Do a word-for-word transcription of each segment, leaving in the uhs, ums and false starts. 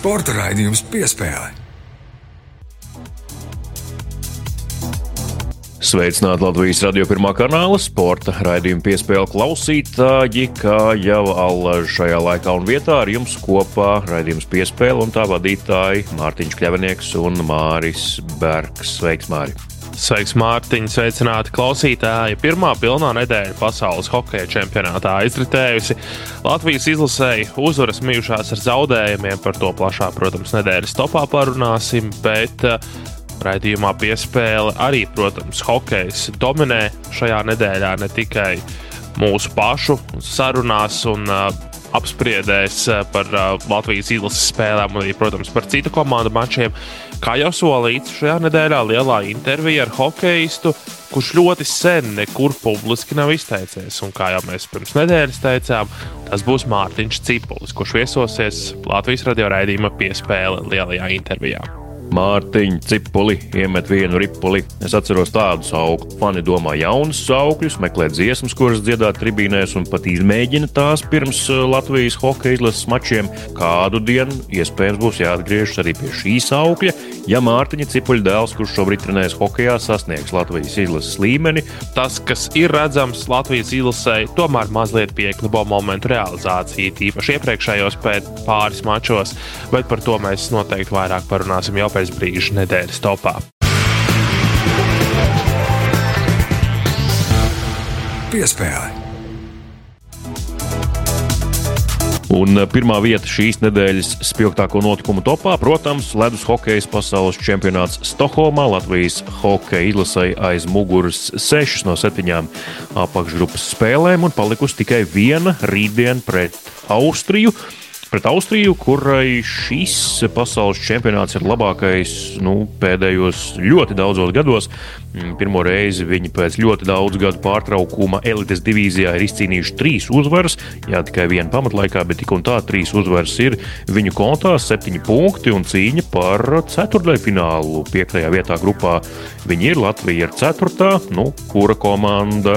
Sporta raidījums Piespēle. Sveicināti Latvijas radio pirmā kanāla sporta raidījuma Piespēle klausītāji, kā jau allaž šajā laikā un vietā ar jums kopā raidījums Piespēle un tā vadītāji Mārtiņš Kļavinieks un Māris Bergs. Sveiks, Māri! Sveiks, Mārtiņ, sveicināti klausītāji. Pirmā pilnā nedēļa pasaules hokeja čempionātā aizritējusi. Latvijas izlasēji uzvaras mijušās ar zaudējumiem, par to plašā, protams, nedēļas topā parunāsim, bet raidījumā Piespēle arī, protams, hokejs dominē šajā nedēļā ne tikai mūsu pašu sarunās un uh, apspriedēs par uh, Latvijas izlases spēlēm un arī, protams, par citu komandu mačiem. Kā jau solīts, šajā nedēļā lielā intervija ar hokeistu, kurš ļoti sen nekur publiski nav izteicies. Un kā jau mēs pirms nedēļas teicām, tas būs Mārtiņš Cipulis, kurš viesosies Latvijas radio raidījuma Piespēle lielajā intervijā. Mārtiņ Cipuli iemet vienu ripuli. Es atceros tādu sauklu. Fani domā jaunus saukļus, meklē dziesmas, kuras dziedāt tribīnēs un pat izmēģina tās pirms Latvijas hokeja izlases mačiem. Kādu dienu iespējams būs jāatgriežas arī pie šī saukļa, ja Mārtiņa Cipuļa dēls, kurš šobrīd trenējas hokejā, sasniegs Latvijas izlases līmeni. Tas, kas ir redzams Latvijas izlasei, tomēr mazliet pieklibo momentu realizācija, tīpaši iepriekšējos pēc pāris mačos, bet par to mēs noteikti vairāk parunāsim jau pēc brīža nedēļas topā. Piespēle. Un pirmā vieta šīs nedēļas spilgtāko notikumu topā, protams, ledus hokejas pasaules čempionāts Stokholmā. Latvijas hokeja izlasēja aiz muguras sešas no septiņām apakšgrupas spēlēm un palikusi tikai viena rītdien pret Austriju. Pret Austriju, kurai šis pasaules čempionāts ir labākais nu, pēdējos ļoti daudzos gados. Pirmo reizi viņi pēc ļoti daudz gadu pārtraukuma elites divīzijā ir izcīnījuši trīs uzvaras. Jā, tikai viena pamatlaikā, bet tik un tā trīs uzvaras ir viņu kontā, septiņi punkti un cīņa par ceturtdaļfinālu. Piektajā vietā grupā viņi ir, Latvija ir ceturtā, nu, kura komanda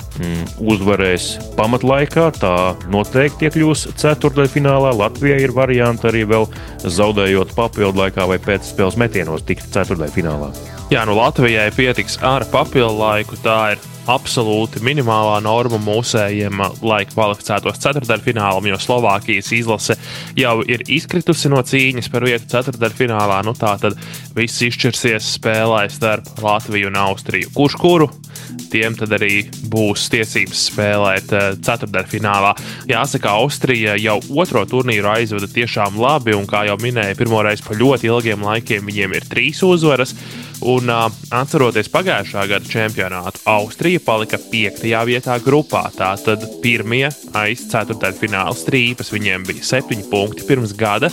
uzvarēs pamatlaikā, tā noteikti iekļūs ceturtdaļfinālā. Latvijai ir varianti arī vēl zaudējot papildu laikā vai pēcspēles metienos tikt ceturtdaļfinālā. Jā, nu Latvijai pietiks ar papildu laiku, tā ir absolūti minimālā norma mūsējiem, lai kvalificētos ceturtdaļfinālam, jo Slovākijas izlase jau ir izkritusi no cīņas par vietu ceturtdaļfinālā. Nu tā tad viss izšķirsies spēlē starp Latviju un Austriju. Kurš kuru? Tiem tad arī būs tiesības spēlēt ceturtdaļfinālā. Jāsaka, Austrija jau otro turnīru aizvada tiešām labi, un kā jau minēja, pirmoreiz pa ļoti ilgiem laikiem viņiem ir trīs uzvaras. Un atceroties pagājušā gada čempionātu, Austrija palika piektajā vietā grupā. Tātad pirmie aiz ceturtdaļfināla strīpas, viņiem bija septiņi punkti pirms gada.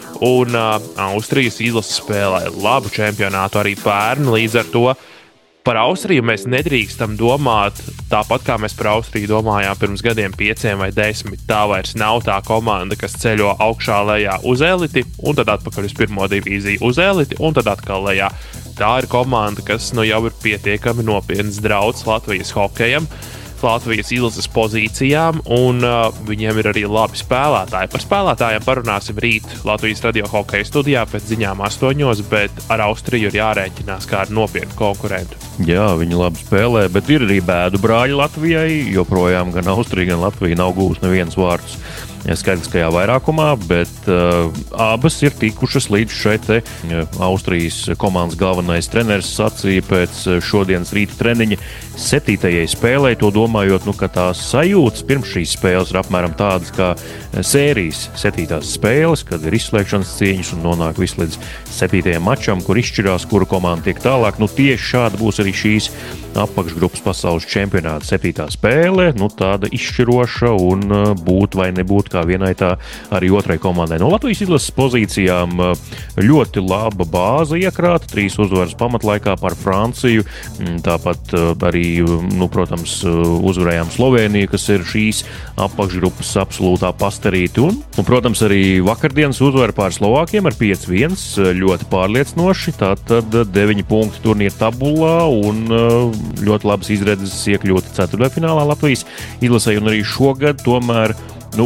Un Austrijas izlase spēlēja labu čempionātu arī pērn, līdz ar to par Austriju mēs nedrīkstam domāt tāpat, kā mēs par Austriju domājām pirms gadiem pieciem vai desmit. Tā vairs nav tā komanda, kas ceļo augšā lejā uz eliti un tad atpakaļ uz pirmo divīziju uz eliti un tad atkal lejā. Tā ir komanda, kas nu jau ir pietiekami nopietns drauds Latvijas hokejam, Latvijas izlases pozīcijām, un uh, viņiem ir arī labi spēlētāji. Par spēlētājiem parunāsim rīt Latvijas radio hokeja studijā pēc ziņām astoņos, bet ar Austriju ir jārēķinās kā ar nopietnu konkurentu. Jā, viņi labi spēlē, bet ir arī bēdu brāļi Latvijai, joprojām gan Austrija, gan Latvija nav gūs neviens vārds skaidriskajā vairākumā, bet uh, abas ir tikušas līdz šai te uh, Austrijas komandas galvenais treneris sacīja pēc šodienas rīta treniņa septītajai spēlei, to domājot, nu, ka tās sajūtas pirms šīs spēles ir apmēram tādas kā sērijas septītās spēles, kad ir izslēgšanas cīņas un nonāk visu līdz septītajam mačam, kur izšķirās, kura komanda tiek tālāk. Nu, tieši šāda būs arī šīs apakšgrupas pasaules čempionāta septītā spēle, nu, tāda izšķiroša un uh, būt vai nebūt kā vienai tā arī otrai komandai. No Latvijas izlases pozīcijām ļoti laba bāze iekrāta, trīs uzvaras pamatlaikā par Franciju, tāpat arī, nu, protams, uzvarējām Slovēniju, kas ir šīs apakšgrupas absolūtā pastarīti, un, un, protams, arī vakardienas uzvara pār Slovākiem ar pieci viens ļoti pārliecinoši, tātad deviņi punkti turnīra tabulā un ļoti labas izredzes iekļūt ceturtdaļfinālā Latvijas izlasei, un arī šogad tomēr, nu,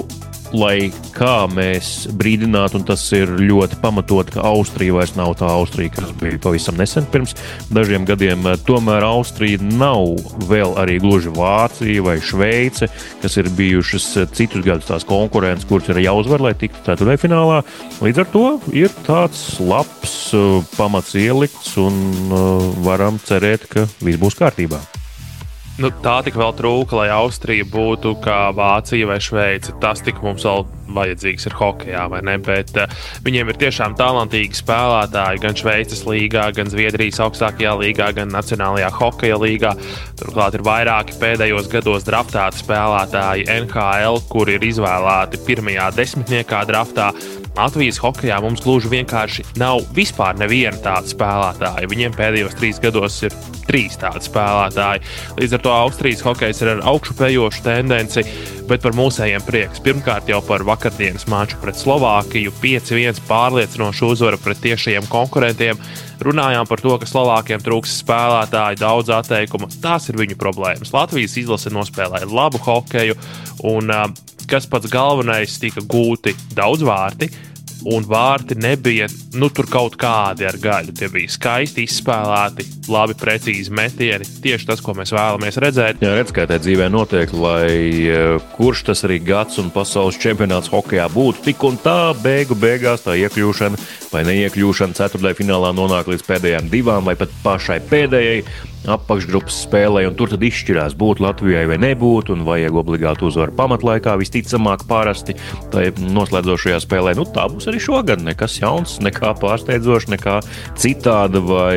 lai kā mēs brīdinātu, un tas ir ļoti pamatot, ka Austrija vairs nav tā Austrija, kas bija pavisam nesen pirms dažiem gadiem. Tomēr Austrija nav vēl arī gluži Vācija vai Šveice, kas ir bijušas citus gadus tās konkurences, kuras ir jāuzvar, lai tiktu ceturtdaļfinālā. Līdz ar to ir tāds labs uh, pamats ielikts un uh, varam cerēt, ka viss būs kārtībā. Nu, tā tik vēl trūka, lai Austrija būtu kā Vācija vai Šveice. Tas tik mums vēl vajadzīgs ir hokejā, vai ne? Bet uh, viņiem ir tiešām talantīgi spēlētāji gan Šveices līgā, gan Zviedrijas augstākajā līgā, gan Nacionālajā hokeja līgā. Turklāt ir vairāki pēdējos gados draftēti spēlētāji N H L, kuri ir izvēlēti pirmajā desmitniekā draftā. Latvijas hokejā mums gluži vienkārši nav vispār neviena tāda spēlētāja. Viņiem pēdējos trīs gados ir trīs tādi spēlētāji. Līdz ar to Austrijas hokejs ir ar augšupējošu tendenci, bet par mūsējiem prieks. Pirmkārt jau par vakardienas maču pret Slovākiju, pieci viens pārliecinošu uzvaru pret tiešajiem konkurentiem. Runājām par to, ka Slovākiem trūks spēlētāji, daudz atteikumu. Tās ir viņu problēmas. Latvijas izlase nospēlēja labu hokeju, un kas pats galvenais, tika gūti daudz vārti, un vārti nebija nu, tur kaut kādi ar gaļu. Tie bija skaisti izspēlēti, labi, precīzi metieni. Tieši tas, ko mēs vēlamies redzēt. Jā, redz, kā tā dzīvē notiek, lai kurš tas arī gads un pasaules čempionāts hokejā būtu, tik un tā beigu beigās tā iekļūšana vai neiekļūšana ceturtdaļfinālā nonāk līdz pēdējām divām vai pat pašai pēdējai apakšgrupas spēlē, un tur tad izšķirās būt Latvijai vai nebūt, un vajag obligāti uzvaru pamatlaikā, visticamāk parasti tai noslēdzošajā spēlē. Nu, tā būs arī šogad, nekas jauns, nekā pārsteidzošs, nekā citāda vai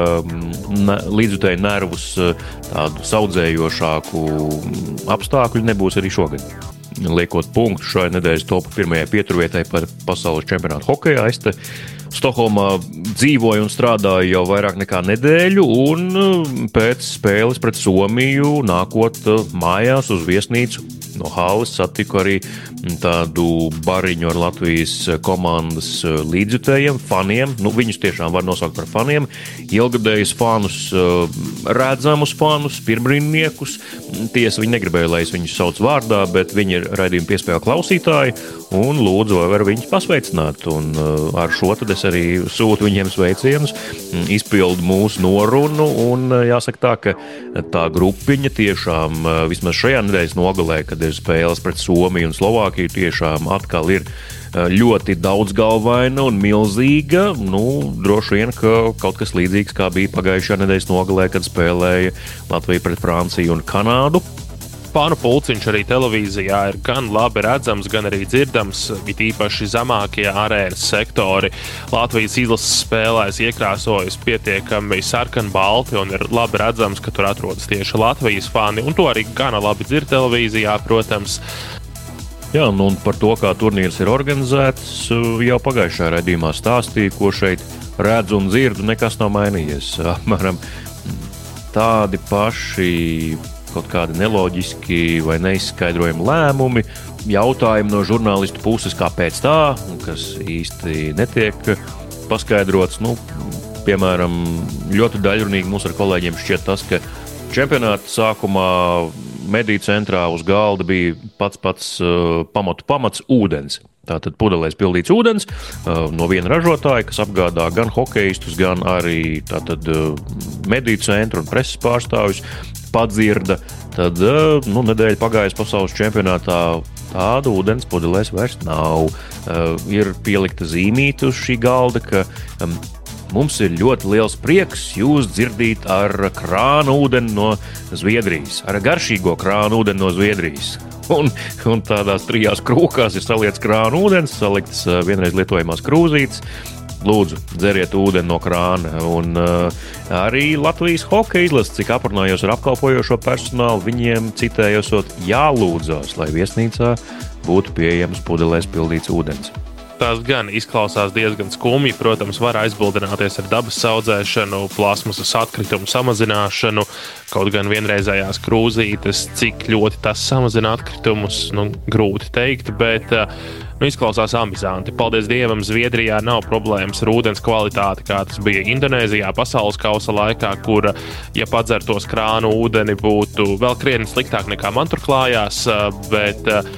ne, līdzutēji nervus tādu saudzējošāku apstākļu nebūs arī šogad. Liekot punktu šai nedēļas topu pirmajai pieturvietai par pasaules čempionātu hokejā, es te Stokholmā dzīvoju un strādāju jau vairāk nekā nedēļu, un pēc spēles pret Somiju nākot mājās uz viesnīcu no halas satiku arī tādu bariņu ar Latvijas komandas līdzjutējiem, faniem. Nu, viņus tiešām var nosaukt par faniem. Ilgadējus fanus, redzamus fanus, pirmbrīnniekus. Tiesa, viņi negribēja, lai es viņus sauc vārdā, bet viņi ir raidījuma piespēļu klausītāji un lūdzu, vai var viņus pasveicināt. Un ar šo tad es arī sūtu viņiem sveicienus, izpildu mūsu norunu, un jāsaka tā, ka tā grupiņa tiešām vismaz šajā nedēļas nogalē, kad ir spēles pret Somiju un Slovākiju, tiešām atkal ir ļoti daudzgalvaina un milzīga. Nu, droši vien, ka kaut kas līdzīgs, kā bija pagājušajā nedēļas nogalē, kad spēlēja Latvija pret Franciju un Kanādu. Fanu pulciņš arī televīzijā ir gan labi redzams, gan arī dzirdams, it īpaši zemākie arēnas sektori. Latvijas izlases spēlēs iekrāsojas pietiekami sarkanbalti un ir labi redzams, ka tur atrodas tieši Latvijas fani, un to arī gana labi dzird televīzijā, protams. Jā, nu un par to, kā turnīrs ir organizēts, jau pagājušajā raidījumā stāstīja, ko šeit redzu un dzirdu, nekas nav mainījies. Apmēram tādi paši kaut kādi neloģiski vai neizskaidrojami lēmumi, jautājumi no žurnālistu puses, kāpēc tā, kas īsti netiek paskaidrots. Nu, piemēram, ļoti daļrunīgi mums ar kolēģiem šķiet tas, ka čempionāta sākumā mediju centrā uz galda bija pats pats uh, pamatu pamats ūdens. Tātad pudelēs pildīts ūdens uh, no viena ražotāja, kas apgādā gan hokeistus, gan arī tātad uh, mediju centru un preses pārstāvjus, padzirda. Tad uh, nu, nedēļa pagājas pasaules čempionātā, tāda ūdens pudelēs vairs nav. Uh, ir pielikta zīmīte uz šī galda, ka um, mums ir ļoti liels prieks jūs dzirdīt ar krāna ūdeni no Zviedrijas, ar garšīgo krāna ūdeni no Zviedrijas. Un, un tādās trijās krūkās ir saliets krāna ūdens, saliktas vienreiz lietojamās krūzītes. Lūdzu, dzeriet ūdeni no krāna. Un uh, arī Latvijas hokeja izlases, cik aprunājos ar apkalpojošo personālu, viņiem citējosot jālūdzās, lai viesnīcā būtu pieejams pudelēs pildīts ūdens. Tas gan izklausās diezgan skumji, protams, var aizbildināties ar dabas saudzēšanu, plasmasas atkritumu samazināšanu, kaut gan vienreizējās krūzītes, cik ļoti tas samazina atkritumus, nu, grūti teikt, bet nu, izklausās ambizanti. Paldies Dievam, Zviedrijā nav problēmas ar ūdens kvalitāti, kā tas bija Indonēzijā pasaules kausa laikā, kur, ja padzertos krānu ūdeni, būtu vēl krietni sliktāk nekā man tur klājās, bet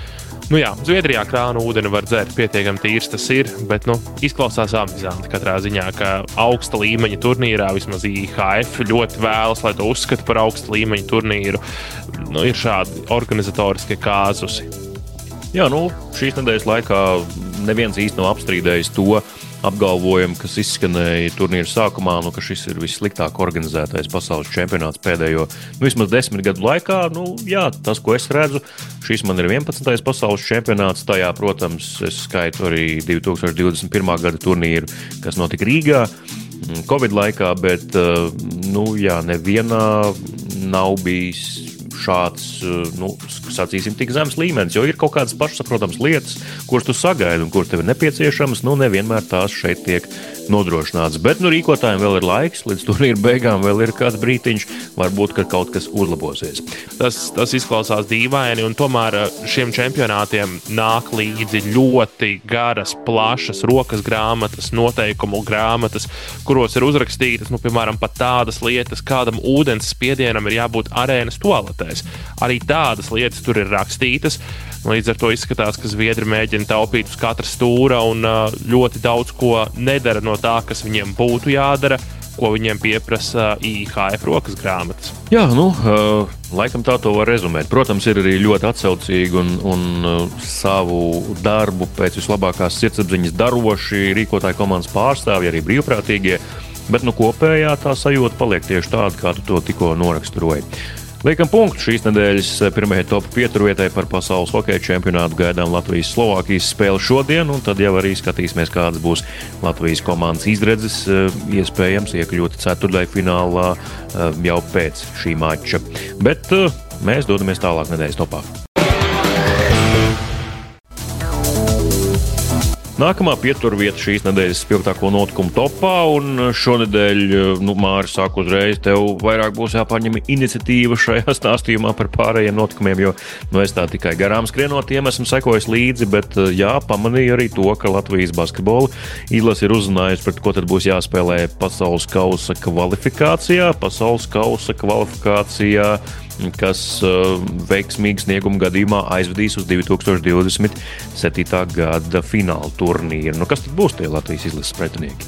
Nu jā, Zviedrijā krānu ūdeni var dzert, pietiekami tīrs tas ir, bet nu, izklausās amizanti katrā ziņā, ka augsta līmeņa turnīrā, vismaz I H F ļoti vēlas, lai to uzskata par augsta līmeņa turnīru. Nu, ir šādi organizatoriskie kāzusi. Jā, nu, šīs nedēļas laikā neviens īsti nav apstrīdējis to apgalvojumu, kas izskanēja turnīra sākumā, nu, ka šis ir vissliktāk organizētais pasaules čempionāts pēdējo nu, vismaz desmit gadu laikā. Nu, jā, tas, ko es redzu, šis man ir vienpadsmitais pasaules čempionāts. Tajā, protams, es skaitu arī divi tūkstoši divdesmit pirmā gada turnīru, kas notika Rīgā Covid laikā, bet, nu, jā, nevienā nav bijis šāds, nu, sacīsim, tik zems līmenis, jo ir kaut kādas pašsaprotams lietas, kuras tu sagaidi un kuras tev ir nepieciešamas, nu, nevienmēr tās šeit tiek nodrošināts. Bet, nu, rīkotājiem vēl ir laiks, līdz turnīra beigām vēl ir kāds brītiņš, varbūt, ka kaut kas uzlabosies. Tas, tas izklausās dīvaini, un tomēr šiem čempionātiem nāk līdzi ļoti garas, plašas rokas grāmatas, noteikumu grāmatas, kuros ir uzrakstītas, nu, piemēram, pat tādas lietas, kādam ūdens spiedienam ir jābūt arēnas toaletēs. Arī tādas lietas tur ir rakstītas. Līdz ar to izskatās, ka zviedri mēģina taupīt uz katra stūra un ļoti daudz ko nedara no tā, kas viņiem būtu jādara, ko viņiem pieprasa I H F rokas grāmatas. Jā, nu, laikam tā to var rezumēt. Protams, ir arī ļoti atsaucīgi un, un savu darbu pēc vislabākās sirdsapziņas daroši rīkotāju komandas pārstāvji, arī brīvprātīgie, bet nu, kopējā tā sajūta paliek tieši tāda, kā tu to tikko noraksturoji. Liekam punktu šīs nedēļas pirmajai top pieturvietai par pasaules hokeja čempionātu. Gaidām Latvijas-Slovākijas spēli šodien, un tad jau arī skatīsimies, kādas būs Latvijas komandas izredzes, iespējams iekļūt ceturtdaļfinālā jau pēc šī mača. Bet mēs dodamies tālāk nedēļas topā. Nākamā pieturvieta šīs nedēļas spilgtāko notikumu topā, un šonedēļ, nu, Māri, sāku uzreiz, tev vairāk būs jāpaņem iniciatīva šajā stāstījumā par pārējiem notikumiem, jo, nu, es tā tikai garām skrienotiem esmu sekojis līdzi, bet, jā, pamanīju arī to, ka Latvijas basketbola izlase ir uzzinājusi, pret ko tad būs jāspēlē pasaules kausa kvalifikācijā, pasaules kausa kvalifikācijā, kas uh, veiksmīgi snieguma gadījumā aizvedīs uz divi tūkstoši divdesmit septītā gada fināla turnīru. Nu, kas tad būs tie Latvijas izlases pretinieki?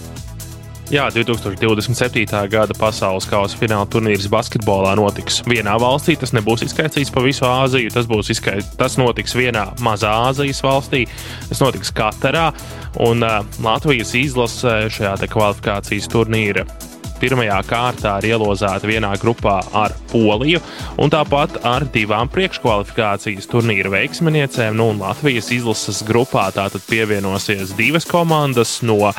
Jā, divi tūkstoši divdesmit septītā gada pasaules kausa fināla turnīrs basketbolā notiks vienā valstī. Tas nebūs izskaidrots pa visu Āziju, tas, būs izskaidrots, tas notiks vienā mazā Āzijas valstī, tas notiks Katarā, un uh, Latvijas izlase šajā te kvalifikācijas turnīra pirmajā kārtā ir ielozēta vienā grupā ar Poliju un tāpat ar divām priekškvalifikācijas turnīra veiksminiecēm. Nu, un Latvijas izlases grupā tātad pievienosies divas komandas no uh,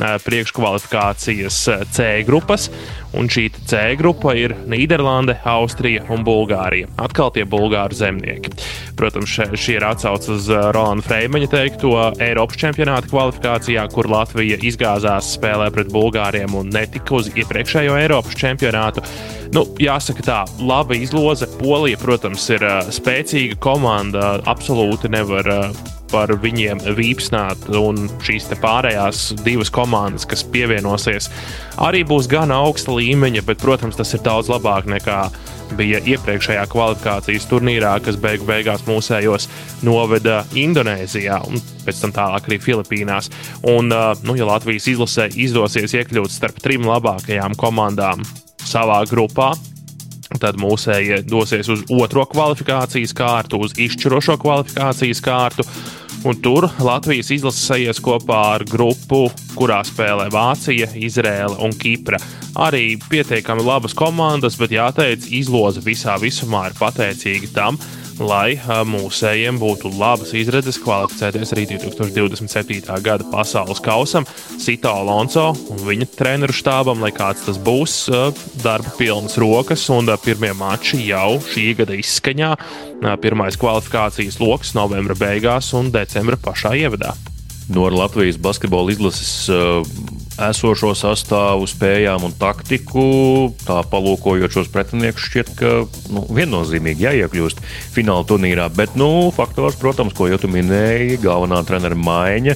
priekškvalifikācijas C grupas, un šī C grupa ir Nīderlande, Austrija un Bulgārija. Atkal tie bulgāru zemnieki. Protams, šī ir atsauce uz Rolanda Freimaņa teikto Eiropas čempionāta kvalifikācijā, kur Latvija izgāzās spēlē pret bulgāriem un netika uz iepriekšējo Eiropas čempionātu. Nu, jāsaka tā, laba izloze. Polija, protams, ir uh, spēcīga komanda, absolūti nevar uh, par viņiem vīpsnāt, un šīs te pārējās divas komandas, kas pievienosies, arī būs gan augsta līmeņa, bet, protams, tas ir daudz labāk nekā bija iepriekšējā kvalifikācijas turnīrā, kas beigu beigās mūsējos noveda Indonēzijā un pēc tam tālāk arī Filipīnās. Un, nu, ja Latvijas izlasē izdosies iekļūt starp trim labākajām komandām savā grupā, tad mūsējie dosies uz otro kvalifikācijas kārtu, uz izšķirošo kvalifikācijas kārtu, un tur Latvijas izlase sajies kopā ar grupu, kurā spēlē Vācija, Izrēle un Kipra. Arī pietiekami labas komandas, bet jāteic, izloze visā visumā ir pateicīga tam, lai mūsējiem būtu labas izredzes kvalificēties arī divi tūkstoši divdesmit septītā gada pasaules kausam. Sito Alonso un viņa treneru štābam, lai kāds tas būs, darba pilnas rokas, un pirmie mači jau šī gada izskaņā. Pirmais kvalifikācijas loks novembra beigās un decembra pašā ievadā. No Latvijas basketbola izlases uh, esošo sastāvu, spējām un taktiku, tā palūkojot šos pretiniekus, šķiet, ka nu, viennozīmīgi jāiekļūst fināla turnīrā. Bet, nu, faktors, protams, ko jau tu minēji, galvenā trenera maiņa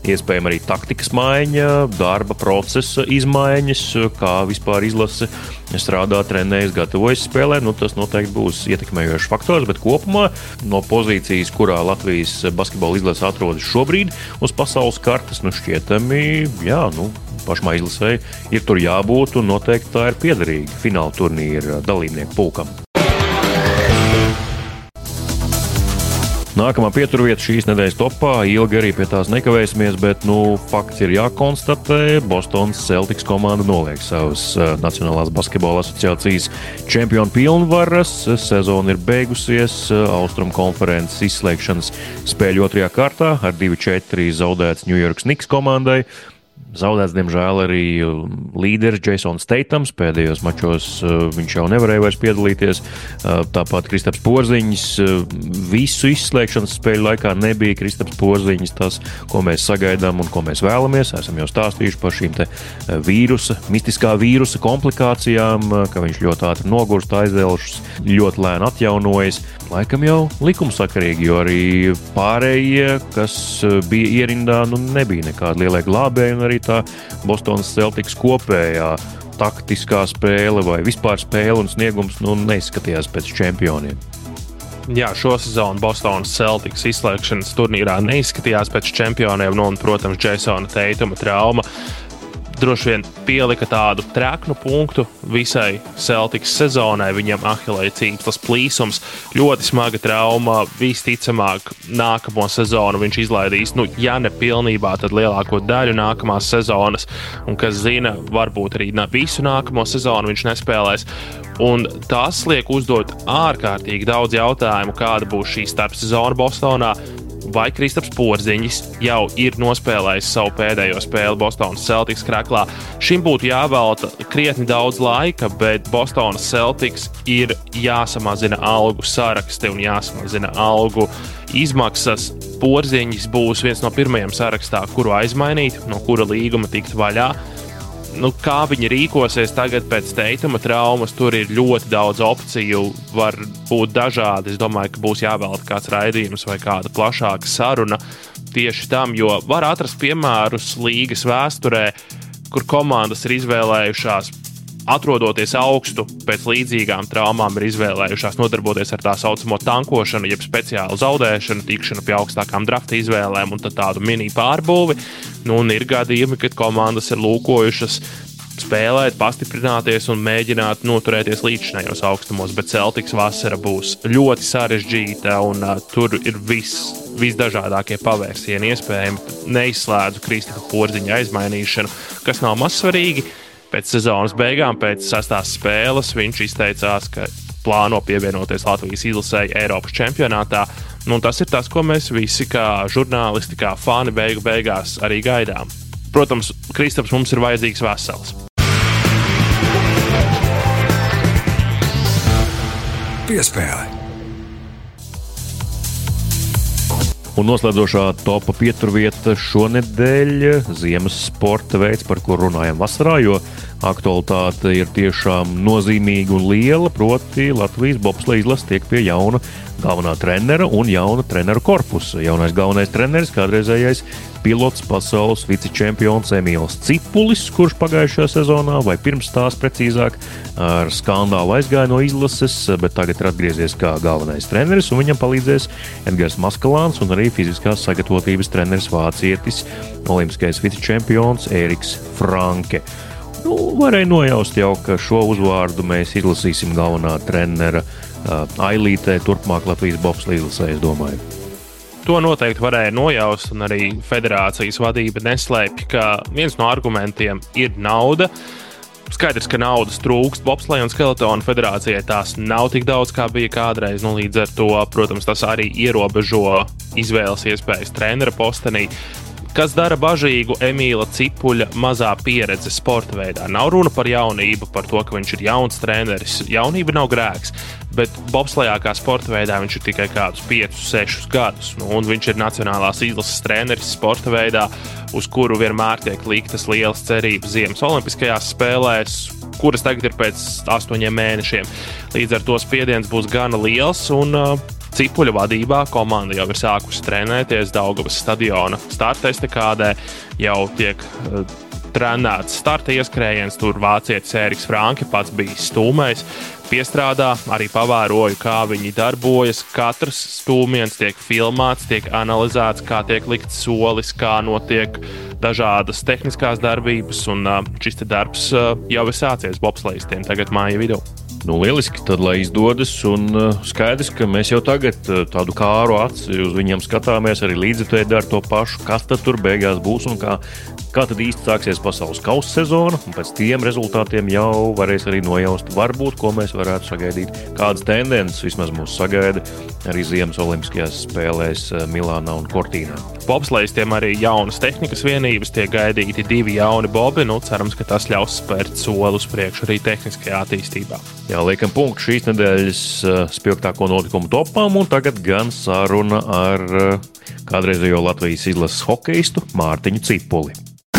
iespējama arī taktikas maiņa, darba procesa izmaiņas, kā vispār izlase strādā, trenējas, gatavojas spēlē. Nu, tas noteikti būs ietekmējošs faktors, bet kopumā no pozīcijas, kurā Latvijas basketbola izlase atrodas šobrīd uz pasaules kartes, nu šķietami, jā, nu, pašmā izlasēji ir tur jābūt un noteikti tā ir piederīga fināla turnīra dalībnieku pulkam. Nākamā pieturvieta šīs nedēļas topā, ilgi arī pie tās nekavēsimies, bet nu, fakts ir jākonstatē. Bostonas Celtics komanda noliek savas Nacionālās basketbola asociācijas čempionu pilnvaras. Sezona ir beigusies, Austrum konferences izslēgšanas spēļu otrajā kārtā ar divi četri zaudēts New York Knicks komandai. Zaudēts, diemžēl, arī līderis Jasons Tatums. Pēdējos mačos viņš jau nevarēja vairs piedalīties. Tāpat Kristaps Porziņš visu izslēgšanas spēļu laikā nebija Kristaps Porziņš tas, ko mēs sagaidām un ko mēs vēlamies. Esam jau stāstījuši par šīm te vīrusa, mistiskā vīrusa komplikācijām, ka viņš ļoti ātri nogurst, aizdelšas, ļoti lēni atjaunojas. Laikam jau likumsakarīgi, jo arī pārējie, kas bija ierindā, nu nebija nekāda lielie glābēji, un arī tā Bostonas Celtics kopējā taktiskā spēle vai vispār spēle un sniegums nu, neizskatījās pēc čempioniem. Jā, šo sezonu Bostonas Celtics izslēgšanas turnīrā neizskatījās pēc čempioniem, nu, un, protams, Jasona Tatuma trauma droši vien pielika tādu treknu punktu visai Celtics sezonai. Viņam ahilēja cīpslas plīsums, ļoti smaga trauma, visticamāk nākamo sezonu viņš izlaidīs, nu, ja ne pilnībā, tad lielāko daļu nākamās sezonas, un kas zina, varbūt arī visu nākamo sezonu viņš nespēlēs. Un tas liek uzdot ārkārtīgi daudz jautājumu, kāda būs šī starpsezona Bostonā. Vai Kristaps Porziņš jau ir nospēlējis savu pēdējo spēli Bostonas Celtics kreklā. Šim būtu jāvelta krietni daudz laika, bet Bostonas Celtics ir jāsamazina algu saraksti un jāsamazina algu izmaksas. Porziņš būs viens no pirmajiem sarakstā, kuru aizmainīt, no kura līguma tikt vaļā. Nu, kā viņi rīkosies tagad pēc Tatuma traumas, tur ir ļoti daudz opciju, var būt dažādi. Es domāju, ka būs jāvelta kāds raidījums vai kāda plašāka saruna tieši tam, jo var atrast piemērus līgas vēsturē, kur komandas ir izvēlējušās, atrodoties augstu pēc līdzīgām traumām, ir izvēlējušās nodarboties ar tā saucamo tankošanu, jeb speciālu zaudēšanu, tikšanu pie augstākām drafta izvēlēm un tad tādu mini pārbūvi. Nu, un ir gadījumi, kad komandas ir lūkojušas spēlēt, pastiprināties un mēģināt noturēties līdzinājos augstumos, bet Celtics vasara būs ļoti sarežģīta un uh, tur ir viss, visdažādākie pavērsieni iespējami. Neizslēdzu Kristapa Porziņa aizmainīšanu, kas nav mazsvarīgi. Pēc sezonas beigām, pēc sastās spēles, viņš izteicās, ka plāno pievienoties Latvijas izlasēji Eiropas čempionātā. Nu, tas ir tas, ko mēs visi kā žurnālisti, kā fani beigu beigās arī gaidām. Protams, Kristaps mums ir vajadzīgs vesels. Piespēle. Un noslēdzošā topa pieturvieta šonedēļ ziemas sporta veids, par ko runājam vasarā, jo aktualitāte ir tiešām nozīmīga un liela, proti Latvijas bobsleja izlase tiek pie jauna galvenā trenera un jauna treneru korpusa. Jaunais galvenais treneris, kādreizējais pilots, pasaules vicečempions Emīls Cipulis, kurš pagājušajā sezonā, vai pirms tās precīzāk, ar skandālu aizgāja no izlases, bet tagad ir atgriezies kā galvenais treneris, un viņam palīdzēs Edgars Maskalāns un arī fiziskās sagatavotības treneris vācietis, olimpiskais vicečempions Ēriks Franke. Nu, varēja nojaust jau, ka šo uzvārdu mēs izlasīsim galvenā trenera uh, ailītē turpmāk Latvijas bobsleja izlasē, es domāju. To noteikti varēja nojaust, un arī federācijas vadība neslēpj, ka viens no argumentiem ir nauda. Skaidrs, ka naudas trūkst bobsleja un skeletona federācijai, tās nav tik daudz, kā bija kādreiz. Nu, līdz ar to, protams, tas arī ierobežo izvēles iespējas trenera postenī. Kas dara bažīgu Emīla Cipuļa mazā pieredze sporta veidā. Nav runa par jaunību, par to, ka viņš ir jauns treneris. Jaunība nav grēks, bet bobslejā kā sporta veidā viņš ir tikai kādus piecus, sešus gadus. Nu, un viņš ir nacionālās izlases treneris sporta veidā, uz kuru vienmēr tiek liktas lielas cerības ziemas olimpiskajās spēlēs, kuras tagad ir pēc astoņiem mēnešiem. Līdz ar to spiediens būs gana liels, un Cipuļa vadībā komanda jau ir sākusi trenēties Daugavas stadiona starta estakādē, jau tiek uh, trenēts starta ieskrējiens, tur vācietis Ēriks Franke pats bija stūmējs, piestrādā, arī pavēroju, kā viņi darbojas. Katrs stūmiens tiek filmēts, tiek analizēts, kā tiek likts solis, kā notiek dažādas tehniskās darbības, un uh, šis te darbs uh, jau ir sācies bobslejistiem tagad māja vidū. Nu, lieliski, tad lai izdodas, un uh, skaidrs, ka mēs jau tagad uh, tādu kāru aci uz viņiem skatāmies, arī līdzekļi dara to pašu, kas tad tur beigās būs un kā, kā tad īsti sāksies pasaules kausa sezona, un pēc tiem rezultātiem jau varēs arī nojaust varbūt, ko mēs varētu sagaidīt, kādas tendences vismaz mūs sagaida arī ziemas olimpiskajās spēlēs uh, Milānā un Cortīnā. Bobslejistiem arī jaunas tehnikas vienības, tiek gaidīti divi jauni bobi, nu cerams, ka tas ļaus spērt soli uz priekšu arī tehniskajā attīstībā. Jā, liekam punktu šīs nedēļas uh, spilgtāko notikumu topām, un tagad gan saruna ar uh, kādreizējo Latvijas izlases hokeistu Mārtiņu Cipuli.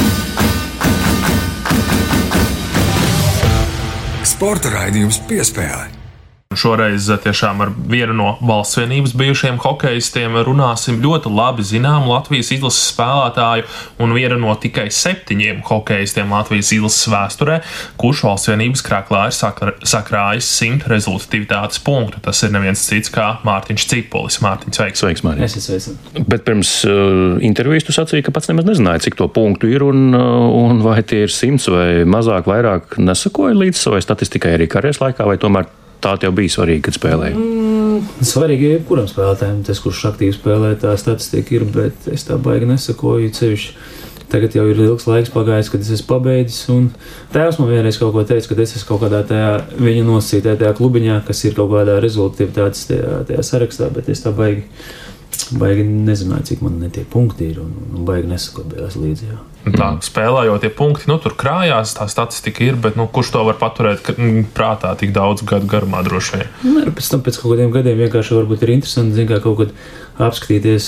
Sporta raidījums Piespēle. Šoreiz tiešām ar vienu no valsts vienības bijušiem hokeistiem runāsim ļoti labi zinām Latvijas izlases spēlētāju un vienu no tikai septiņiem hokeistiem Latvijas izlases vēsturē, kurš valsts vienības krāklā ir sakrājis simt rezultatīvitātes punktu. Tas ir neviens cits kā Mārtiņš Cipulis. Mārtiņš, sveiks! Sveiks, Mārtiņ! Es esmu sveiks. Bet pirms uh, intervijas tu sacīji, ka pats nemaz nezināja, cik to punktu ir un, uh, un vai tie ir simts vai mazāk, vairāk. Nesakoja līdz savai statistikai arī karjeras laikā, vai tomēr tā tev bija svarīga, kad spēlēji? Mm, svarīgi ir jebkuram spēlētājiem. Tas, kurš aktīvi spēlē, tā statistika ir, bet es tā baigi nesakoju cevišķi. Tagad jau ir ilgs laiks pagājis, kad es esmu pabeidzis. Tēvs man vienreiz kaut ko teica, ka es esmu kaut kādā tajā viņa nosacītajā tajā klubiņā, kas ir kaut kādā rezultatīvitātes tajā, tajā sarakstā, bet es tā baigi, baigi nezināju, cik man netie punkti ir un, un baigi nesakojās līdzi. Jā. Tā spēlējot tie punkti, nu tur krājās, tā statistika ir, bet nu, kurš to var paturēt ka, m, prātā tik daudz gadu garumā droši vien? Ne, pēc tam pēc kaut kādiem gadiem vienkārši varbūt ir interesanti, zin, kā kaut kad apskatīties,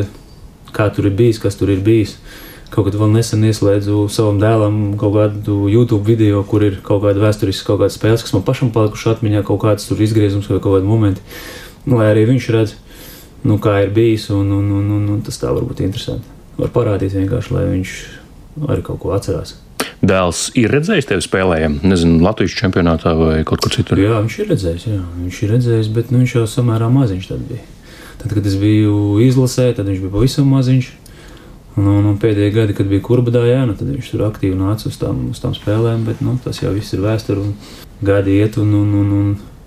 kā tur ir bijis, kas tur ir bijis. Kaut kad vēl nesen ieslēdzu savam dēlam kaut kādu YouTube video, kur ir kaut kāda vēsturiska kaut kāda spēles, kas man pašam palikuši atmiņā, kaut kāds tur izgriezums vai kaut kādi momenti, nu, lai arī viņš redz, nu, kā ir bijis, un, un, un, un, un tas tā varbūt interesanti. Var parādīt vienkārši, lai viņš arī kaut ko atcerās. Dēls ir redzējis tevi spēlējam, nezinu, Latvijas čempionātā vai kaut kur citur? Jā, viņš ir redzējis, jā, viņš ir redzējis, bet nu, viņš jau samērā maziņš tad bija. Tad, kad es biju izlasē, tad viņš bija pavisam maziņš. Un, un, un pēdējie gadi, kad bija Kurbadā, jā, nu, tad viņš tur aktīvi nāca uz tām, uz tām spēlēm, bet nu, tas jau viss ir vēsture un gadi iet un, un, un,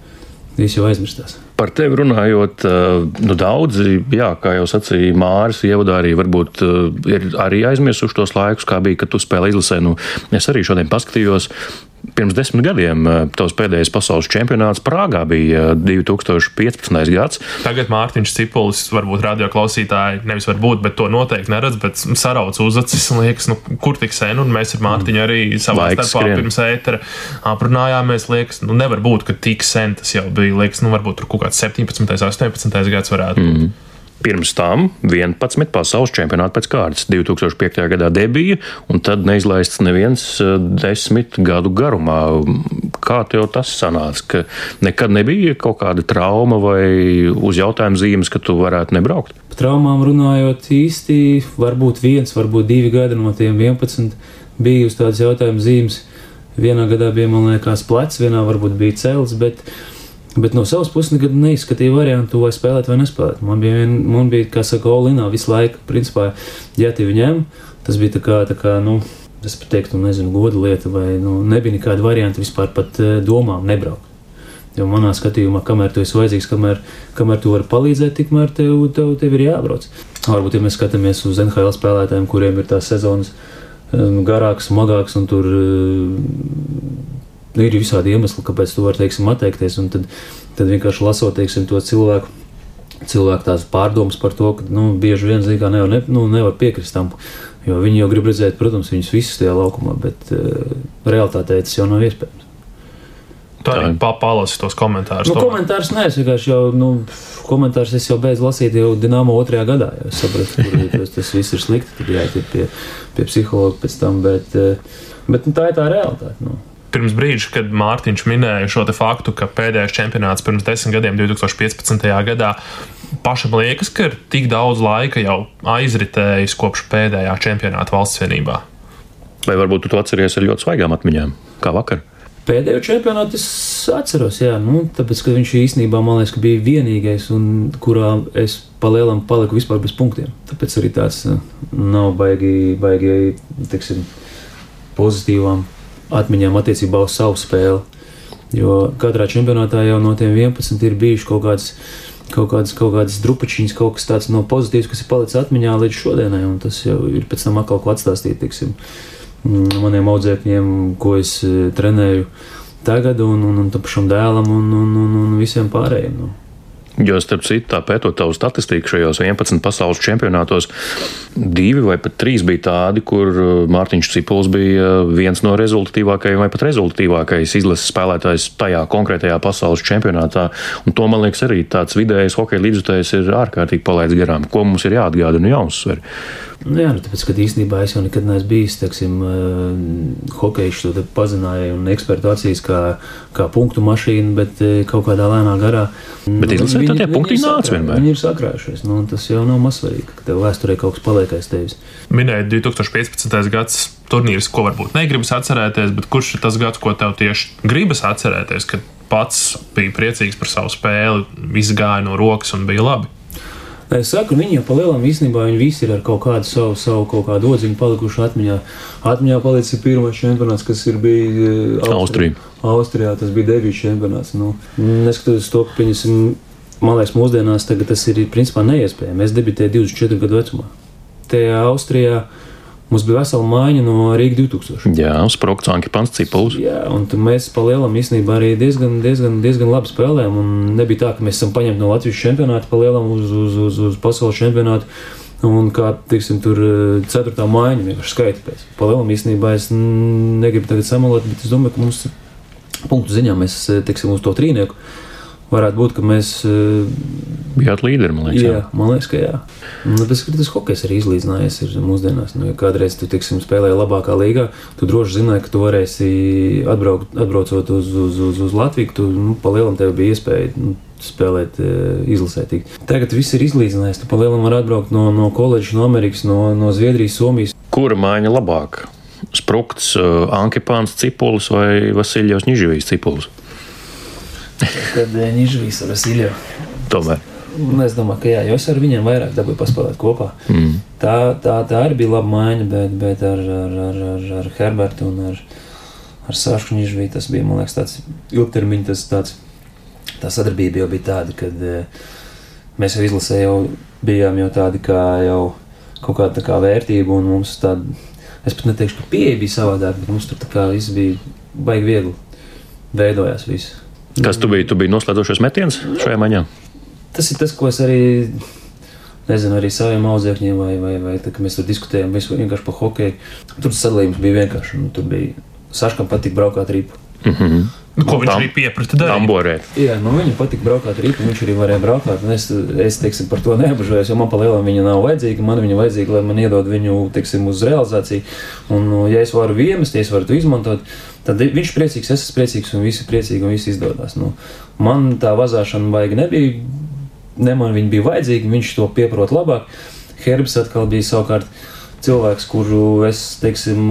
un viss jau aizmirstās. Par tevi runājot, nu daudzi, jā, kā jau sacīja Māris, ievadā arī varbūt ir arī aizmirsuši tos laikus, kā bija, kad tu spēlē izlasē. Nu, es arī šodien paskatījos. Pirms desmit gadiem tavs pēdējais pasaules čempionāts Prāgā bija divi tūkstoši piecpadsmitais gads. Tagad Mārtiņš Cipulis, varbūt radio klausītāji, nevis varbūt, bet to noteikti neredz, bet sarauc uz acis un liekas, nu, kur tik sen, un mēs ar Mārtiņu arī savā Laiks starpā skrien. pirms ētera aprunājāmies, liekas, nu, nevar būt, ka tik sen tas jau bija, liekas, nu, varbūt tur kaut kāds septiņpadsmitais, astoņpadsmitais gads varētu būt. Mm. Pirms tam vienpadsmit pasaules čempionāti pēc kārtas. divi tūkstoši piektajā gadā debija, un tad neizlaists neviens desmit gadu garumā. Kā tev tas sanāca, ka nekad nebija kaut kāda trauma vai uz jautājumu zīmes, ka tu varētu nebraukt? Par traumām runājot īsti, varbūt viens, varbūt divi gadi no tiem vienpadsmit bija uz tādas jautājumu zīmes. Vienā gadā bija, man liekas, plecs, vienā varbūt bija cels, bet Bet no savas puses nekad neizskatīja variantu, vai spēlēt vai nespēlēt. Man bija, vien, man bija kā saka, all-inā visu laiku, principā, ja tevi ņem, tas bija tā kā, tā kā, nu, es pat teiktu, nezinu, goda lieta, vai, nu, nebija nekāda varianta vispār pat domām nebraukt. Jo manā skatījumā, kamēr tu esi vajadzīgs, kamēr, kamēr tu vari palīdzēt, tikmēr tev, tev, tev ir jābrauc. Varbūt, ja mēs skatāmies uz N H L spēlētājiem, kuriem ir tās sezonas garāks, smagāks, un tur ir visādi iemesli, kāpēc tu vari, teiksim, atteikties, un tad, tad vienkārši lasot, teiksim, to cilvēku, cilvēku tās pārdomas par to, ka, nu, bieži vien, zin, kā nevar, ne, nu, nevar piekrist tam, jo viņi jau grib redzēt, protams, viņus visus tajā laukumā, bet uh, realitātē tas jau nav iespējams. Tā arī papalasi tos komentārus. Nu, komentārus nē, es vienkārši jau, nu, komentārus es jau beidzu lasīt jau Dinamo otrajā gadā, jau es sapratu, kur tas, tas viss ir slikti, tad jāiet pie, pie psihologa pēc tam, bet, bet nu, tā ir tā realitāte, nu. pirms brīža, kad Mārtiņš minēja šo te faktu, ka pēdējais čempionāts pirms desmit gadiem, divi tūkstoši piecpadsmitajā gadā, pašam liekas, ka ir tik daudz laika jau aizritējis kopš pēdējā čempionāta valsts vienībā. Vai varbūt tu to atceries ar ļoti svaigām atmiņām, kā vakar? Pēdējo čempionātu es atceros, jā, nu, tāpēc, ka viņš īstenībā, man liekas, ka bija vienīgais, un kurā es palielam paliku vispār bez punktiem. Tāpēc arī tāds nav baigi, baigi, teiksim, pozitīvām atmiņām attiecībā uz savu spēli. Jo katrā čempionātā jau no tiem vienpadsmit ir bijuši kaut kāds, kaut kādas, kaut kādas drupačiņas, kaut kas tāds no pozitīvs, kas ir palicis atmiņā līdz šodienai, un tas jau ir pēc tam atkal ko atstāstīt, teiksim, maniem audzēkņiem, ko es trenēju tagad, un, un, un pašam dēlam, un, un, un, un visiem pārējiem. Nu. Jo, starp citu, tā pētot tavu statistiku šajos vienpadsmit pasaules čempionātos, divi vai pat trīs bija tādi, kur Mārtiņš Cipuls bija viens no rezultatīvākajiem vai pat rezultatīvākais izlases spēlētājs tajā konkrētajā pasaules čempionātā. Un to, man liekas, arī tāds vidējais hokeja līdzjutējs ir ārkārtīgi palaidis garām, ko mums ir jāatgādina un jāuzsver. Nu jā, nu tāpēc, ka īstenībā es jau nekad neesmu bijis, teiksim, hokejs to te pazināju un ekspertu acīs kā, kā punktu mašīnu, bet kaut kādā lēnā garā. Bet izlasē tā tie punkti nāc vienmēr. Viņi ir sakrājušies, nu tas jau nav mazsvarīgi, ka tev vēsturē kaut kas paliek aiz tevis. Minēja divi tūkstoši piecpadsmitais gads turnīrs, ko varbūt negribas atcerēties, bet kurš ir tas gads, ko tev tieši gribas atcerēties, kad pats bija priecīgs par savu spēli, viss gāja no rokas un bija labi? Es saku, viņi jau palielam īstenībā, viņi visi ir ar kaut kādu savu, savu kaut kādu odziņu palikuši atmiņā. Atmiņā palicis pirmais čempionāts, kas ir bija Austrija. Austrijā, tas bija debīts čempionāts. Nu, neskatoties to, ka, pieņasim, man liekas, mūsdienās tagad tas ir principā neiespējami. Es debitēju divdesmit četru gadu vecumā. Te Austrijā mums bija vesela maiņa no Rīga divi tūkstoši. Jā, Sprokts, Ankipans, Cipuls. Jā, un mēs palielam īstenībā arī diezgan, diezgan, diezgan labi spēlējām. Un nebija tā, ka mēs esam paņemti no Latvijas čempionāta, palielam uz, uz, uz, uz pasaules čempionātu. Un kā, teiksim, tur ceturtā maiņa vienkārši skaita pēc. Palielam īstenībā es negribu tagad samalot, bet es domāju, ka mums punktu ziņā mēs, teiksim, uz to trīnieku varētu būt, ka mēs bijāt līderi, man liekas. Jā, man liekas, ka jā. Nu, tas, tas hokejs arī izlīdzinājies ir mūsdienās. Nu, ja kādreiz tu, teiksim, spēlēji labākā līgā, tu droši zināji, ka tu varēsi atbraukt, atbraucot uz, uz, uz, uz Latviju, tu, nu, palielam tev bija iespēja, nu, spēlēt, izlasēt. Tagad viss ir izlīdzinājies. Tu palielam var atbraukt no, no koledžas, no Amerikas, no, no Zviedrijas, Somijas. Kura maiņa labāk? Sprukts, Ankipāns, Cipulis vai Vasiljevs Niživijs Cipulis? Kad Niživijs ar Vasiļevu. Tomēr. Es domāju, ka jā, jo es ar viņiem vairāk dabūju paspēlēt kopā. Mm. Tā, tā, tā arī bija laba maiņa, bet, bet ar, ar, ar, ar, ar Herbertu un ar, ar Sašu Niživiju tas bija, man liekas, tāds ilgtermiņa, tas tāds, tā sadarbība jau bija tāda, kad mēs jau izlasē jau bijām jau tādi kā jau kaut kāda tā kā vērtība un mums tāda, es pat neteikšu, ka pieeja bija savādāk, bet mums tur tā kā viss bija baigi viegli veidojās viss. Kas tu biji? Tu biji noslēdzošais metiens šajā maiņā? Tas ir tas, ko es arī, nezinu, arī saviem audzēkņiem vai, vai, vai tā, ka mēs tur diskutējām visu vienkārši par hokeju. Tur sadalījums bija vienkārši, nu, tur bija Saškam patika braukāt ripu. Mm-hmm. Ko viņš arī pieprata darīt? Tamborēt. Jā, nu viņam patika braukāt ripu, viņš arī varēja braukāt, un es, es teiksim, par to neapžojos, jo man pa lielam viņa nav vajadzīga, man viņa vajadzīga, lai man iedod viņu, teiksim, uz realizāciju, un ja es varu iemest, ja es varu to izmantot, tad viņš priecīgs, es esmu priecīgs, un visi priecīgi, un visi izdodās. Nu, man tā vazāšana baigi nebija, ne man viņa bija vajadzīga, viņš to pieprot labāk. Herbs atkal bija savukārt cilvēks, kuru es, teiksim,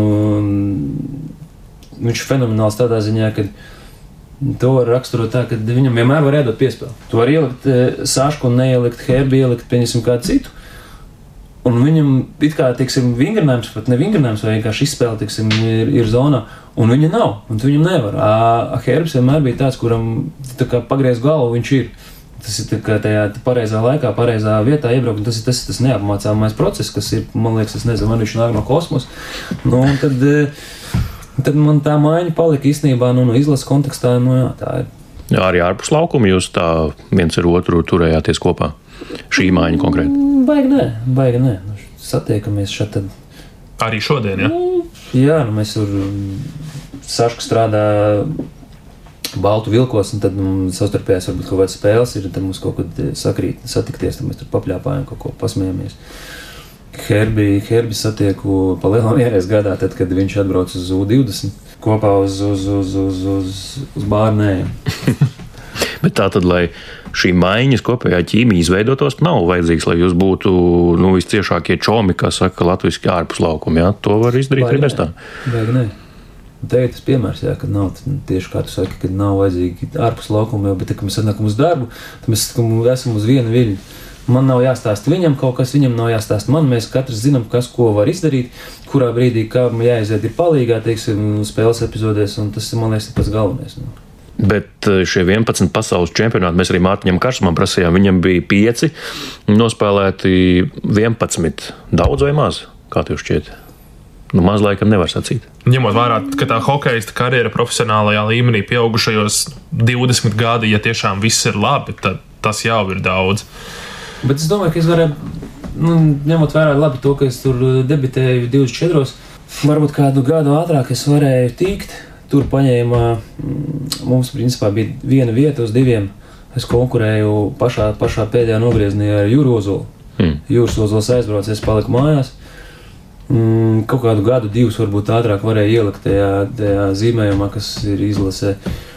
viņš fenomenāls tādā ziņā, ka to var raksturot tā, ka viņam vienmēr var iedot piespēli. Tu var ielikt Sašku un neielikt Herbi, ielikt, pieņemsim, kādu citu. Un viņam it kā, teiksim, vingrinājums, pat ne vingrinājums, vai vienkārši izspēle, teiksim, ir, ir zonā, un viņa nav, un tu viņam nevar. A, Herbs vienmēr bija tāds, kuram tā kā pagriez galvu viņš ir. Tas ir tā kā tajā pareizā laikā, pareizā vietā iebraukt, un tas ir tas, tas neapmācāmais process, kas ir, man liekas, es nezinu, man viņš nāk no kosmosa. Nu, un tad, tad man tā maiņa palika īstenībā, nu, no izlases kontekstā, nu, jā, tā ir. Jā, arī ārpus laukuma jūs tā viens ar otru turējāties kopā? Šī maiņa konkrēti? Baigi nē, baigi nē. Satiekamies šeit tad. Arī šodien, jā? Ja? Jā, nu mēs tur Saška strādā Baltu vilkos, un tad mums savstarpējās varbūt kaut kādas spēles ir, tad mums kaut kad sakrīt, satikties, tad mēs tur papļāpājam, kaut ko pasmējamies. Herbi, Herbi satieku pa lielam vienreiz gadā, tad, kad viņš atbrauc uz U divdesmit. kopā uz, uz, uz, uz, uz, uz bārnēm. Bet tā tad, lai šī maiņas kopējā ķīmija izveidotos, nav vajadzīgs, lai jūs būtu nu, visciešākie čomi, kā saka latviski ārpus laukuma. Jā? To var izdarīt arī bez tā. Vajag nē. Te ir tas piemērs, jā, kad nav tieši kā tu saki, kad nav vajadzīgi ārpus laukuma, bet, kad mēs atnākam uz darbu, tad mēs esam uz vienu viļņu. Man nav jāstāst viņam kaut kas, viņam nav jāstāst man. Mēs katrs zinām, kas ko var izdarīt, kurā brīdī kā jāiziet ir palīgā, teiksim, spēles epizodēs, un tas, man liekas, ir pats galvenais. Nu. Bet šie vienpadsmit pasaules čempionāti, mēs arī Mārtiņam Karsmam prasījām, viņam bija pieci, nospēlēti vienpadsmit. Daudz vai maz? Kā tev šķiet? Nu, maz laikam nevar sacīt. Ņemot vērā, ka tā hokeista karjera profesionālajā līmenī pieaugušajos divdesmit gadi, ja tiešām viss ir labi, tad tas jau ir daudz. Bet es domāju, ka es varēju, nu, ņemot vērā labi to, ka es tur debitēju divdesmit četros, varbūt kādu gadu ātrāk es varēju tīkt. Tur paņēma, mums principā bija viena vieta uz diviem. Es konkurēju pašā, pašā pēdējā nogriezienī ar Juru Ozolu. Mm. Jūras Ozols aizbrauc, es paliku mājās. Mm, kaut kādu gadu, divus varbūt ātrāk varēju ielikt tajā, tajā zīmējumā, kas ir izlasē.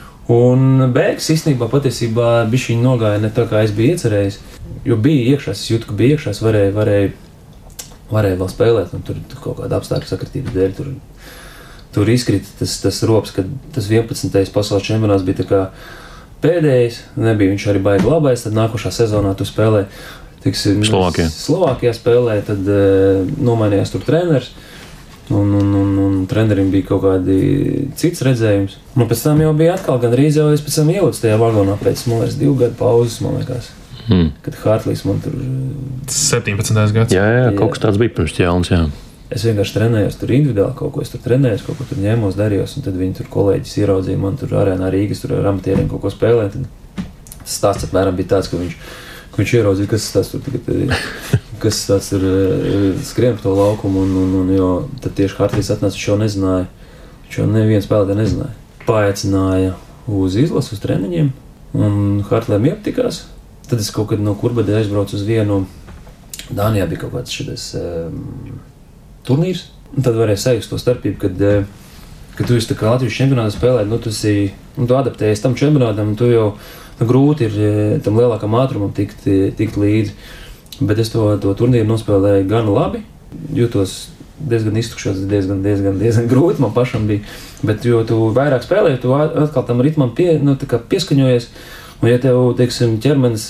Un beigas īstenībā patiesībā bišķiņ nogāja ne tā, kā es biju iecerējis. Jo bija iekšā, es jūtu, ka bija iekšā, es varēju, varēju, varēju vēl spēlēt, un tur, tur kaut kāda apstākļa sakritības dēļ tur, tur izkrita tas, tas rops, kad tas vienpadsmitais pasaules čempionāts bija tā kā pēdējais, nebija viņš arī baigi labais, tad nākošā sezonā tu spēlēji, tiksim, Slovākijā. Slovākijā spēlēji, tad e, nomainījās tur treneris, un, un, un, un trenerim bija kaut kādi cits redzējums. Un pēc tam jau bija atkal, gan rīz jau es pēc tam ielicu tajā vagonā pēc, man liekas, divu gadu pauzes, man liekas. Hmm. Kad Hartlīs man tur... septiņpadsmitais gads. Jā, jā, kaut kas tāds bija pirms ķēlns, jā. Es vienkārši trenējos tur individuāli, kaut ko es tur trenējos, kaut ko tur ņēmos, darījos, un tad viņi tur kolēģis ieraudzīja man tur arēnā Rīgas, tur ar amatieriem kaut ko spēlē. Tad stāsts apmēram bija tāds, ka viņš, ka viņš ieraudzīja, kas tas tur tagad, kas tāds tur skrien pa to laukumu, un, un, un jo tad tieši Hartlīs atnāca, viņš jau nezināja, viņš jau nevienu spēlētāju nezināja. Paaicināja uz izlasu, uz treniņiem, un Hartlēm iepatikās. Tad es kaut kad no Kurbadē aizbraucu uz vienu, Dānijā bija kaut kāds šitais um, turnīrs, un tad varēja sajust to starpību, kad, kad tu esi tā kā Latvijas čempionātā spēlēt, nu tu esi, nu tu adaptējies tam čempionātam, un tu jau, nu grūti ir tam lielākam ātrumam tikt, tikt līdzi, bet es to, to turnīru nospēlēju gana labi, jūtos diezgan iztukšots, diezgan, diezgan, diezgan grūti man pašam bija, bet jo tu vairāk spēlēji, tu atkal tam ritmam pie, nu, tā kā pieskaņojies. Un, ja tev, teiksim, ķermenis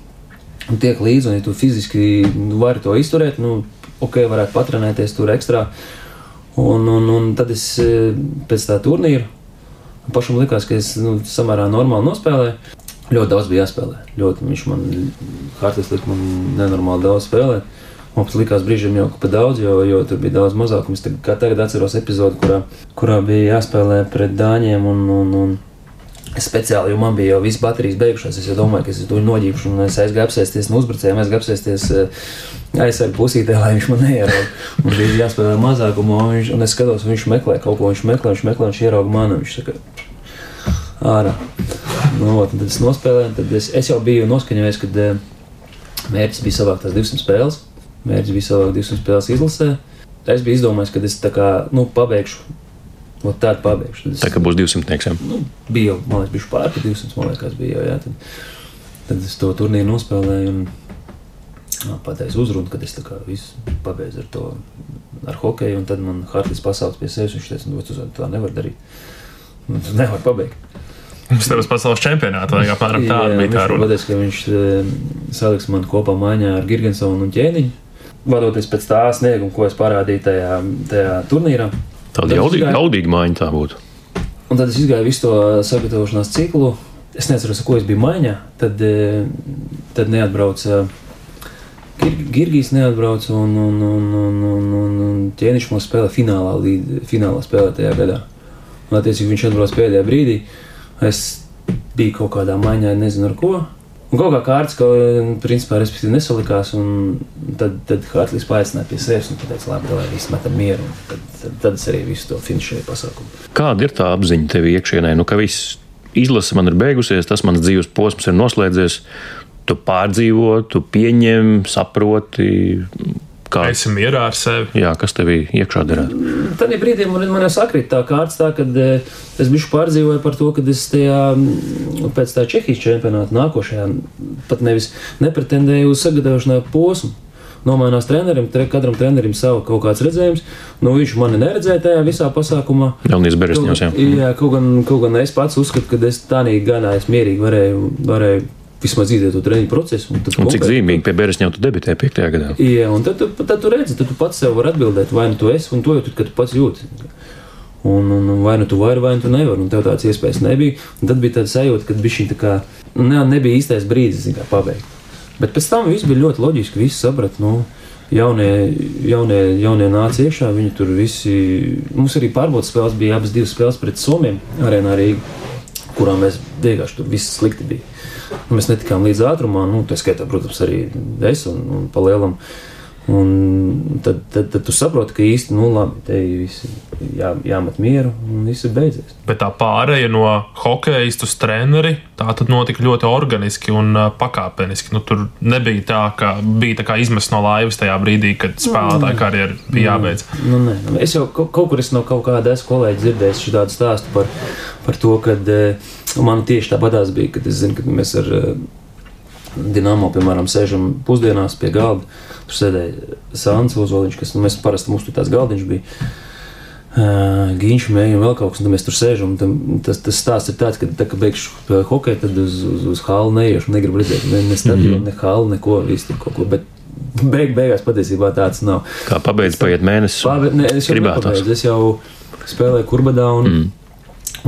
tiek līdzi, un ja tu fiziski vari to izturēt, nu, ok, varētu patrenēties tur ekstrā. Un, un, un tad es pēc tā turnīra pašam likās, ka es nu, samērā normāli nospēlēju. Ļoti daudz bija jāspēlē. Ļoti viņš man, Hartlīs lika man nenormāli daudz spēlēt. Man pat likās brīžiem jau pa daudz, jo, jo tur bija daudz mazāk. Es tagad, kā tagad atceros epizodu, kurā, kurā bija jāspēlē pret dāņiem un, un, un es speciāli, jo man bija jau viss baterijas beigušās, es jau domāju, ka es to noģīpšu, un es aizgāju apsēsties no uzbrucējiem, aizgāju apsēsties aizsargu pusītē, lai viņš man neierauga. Mums bija jāspēlē mazākumu, un, viņš, un es skatos, viņš meklē kaut ko, viņš meklē, viņš meklē, viņš ierauga mani, viņš saka, ārā. Nu, un tad es nospēlēju, tad es, es jau biju noskaņojies, kad mērķis bija savākt tās divsimt spēles, mērķis bija savākt divsimt spēles izlasē. Es biju izdomājis, ka es tā kā, nu, pabeigšu. Ot tādu pabeigšu. Es, tā kā būs divsimtnieks, jā? Nu, bija jau, man liekas, bišķi pār par divsimt, man liekas, bija jau, jā. Tad, tad es to turnīru nospēlēju un jā, pateicu uzrunu, kad es tā kā visu pabeidzu ar to, ar hokeju, un tad man Hartlīs pasauc pie sevis, viņš teica, nu, tu tā nevar darīt. Nu, tu nevar pabeigt. Mums tev uz pasaules čempionātu, vai apmēram tāda bija tā runa. Pateicu, ka viņš e, saliks man kopā maiņā ar Girgensonu un Ķēniņu, vadoties pēc tā snieguma, ko es parādīju tajā, tajā turnīrā. Tāda jaudīga, jaudīga maiņa tā būtu. Un tad es izgāju visu to sagatavošanās ciklu. Es neatceros, ko es biju maiņā. Tad, tad neatbrauca Gir, Girgijs neatbrauca un, un, un, un, un, un, un Ķēniņš mums spēlē finālā, līd, finālā spēlē tajā gadā. Un attiecīgi viņš atbrauc pēdējā brīdī. Es biju kaut kādā maiņā, nezinu ar ko. Un kaut kā kārtas, ka, principā, respektīvi nesalikās, un tad, tad Hartlīs paaicināja pie sevis un pateica, labi, lai viss metam mieru, un tad, tad, tad es arī visu to finišēju pasākumu. Kāda ir tā apziņa tev iekšienē? Nu, ka viss izlase man ir beigusies, tas mans dzīves posms ir noslēdzies, tu pārdzīvo, tu pieņem, saproti, kā... Esi mierā ar sevi. Jā, kas tev iekšā derētu? tādā brīdī man, man jau sakrīt tā kārts tā, kad es bišķi pārdzīvoju par to, kad es tajā, pēc tā Čehijas čempionāta nākošajā pat nevis nepretendēju uz sagatavošanā posmu. Nomainās trenerim, tre, katram trenerim savu kaut kāds redzējums. Nu, viņš mani neredzēja tajā visā pasākumā. Jaunies Beresņos, jā. Jā, kaut gan, kaut gan es pats uzskatu, ka es tādā ganā es mierīgi varēju, varēju vismaz iziet to treniņu procesu. Un, un cik zīmīgi pie Beresņiem tu debitēji piektajā gadā. Jā, un tad, tad, tad tu redzi, tad tu pats sev var atbildēt, vai nu tu esi, un to jau tu, kad tu pats jūti. Un, un vai nu tu vari, vai nu tu nevari, un tev tāds iespējas nebija. Un tad bija tāda sajūta, kad bišķiņ tā kā, ne, nebija īstais brīdis, zin kā, pabeigt. Bet pēc tam viss bija ļoti loģiski, visi saprat, nu, jaunie, jaunie, jaunie nāca iekšā, viņi tur visi, mums arī pārbaudas spēles bija abas divas spēles pret Somiem, arēnā Rīga, kurām mēs vienkārši tur viss slikti bija. Nu, mēs netikām līdz ātrumā, nu, tā skaitā, protams, arī es un, un pa lielam. Un tad, tad, tad tu saproti, ka īsti, nu labi, te visi jā, jāmet mieru un viss ir beidzies. Bet tā pāreja no hokejistu uz treneri, tā tad notika ļoti organiski un uh, pakāpeniski. Nu, tur nebija tā, ka bija tā kā izmest no laivas tajā brīdī, kad spēlētāja karjera bija jābeidz. Nu, nē, nu, es jau kaut kur es no kaut kāda esmu kolēģi dzirdējis šādu stāstu par, par to, kad uh, man tieši tāpatās bija, kad es zinu, kad mēs ar uh, Dinamo, piemēram, sēžam pusdienās pie galda. Tur sēdēja Sāns Ozoliņš, kas, nu, mēs parasti mums tur tās galdiņš bija. Uh, Giņš, mēja un vēl kaut kas, un mēs tur sēžam. Tam, tas, tas stāsts ir tāds, ka tā, ka beigšu hokeju, tad uz, uz, uz halu neiešu, negribu redzēt, ne, ne stadionu, ne halu, neko, visu tur kaut ko, bet beig, beigās patiesībā tāds nav. Kā pabeidz paiet mēnesis? Pabeidz, ne, es jau nepabeidzu, es jau spēlēju Kurbadā, un, mm.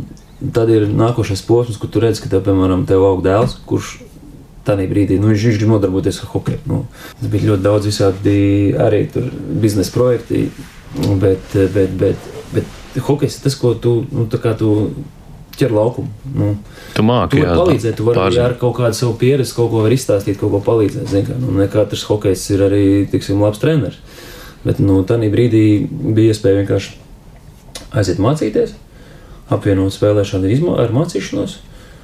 un tad ir nākošais posms, kur tu redz, ka tev, piemēram, tev aug dēls, kurš tādā brīdī, nu, viņš grib nodarboties ar hokeju. Nu, tas bija ļoti daudz visādi arī tur biznesa projekti, bet, bet, bet, bet hokejs ir tas, ko tu, nu, tā kā tu ķer laukumu. Nu, tu māki, tu vari jā. palīdzēt, tu vari ar kaut kādu savu pieredzi, kaut ko var izstāstīt, kaut ko palīdzēt. Zin, kā, nu, ne katrs hokejs ir arī, tiksim, labs treneris. Bet, nu, tādā brīdī bija iespēja vienkārši aiziet mācīties, apvienot spēlēšanu ar mācīšanos.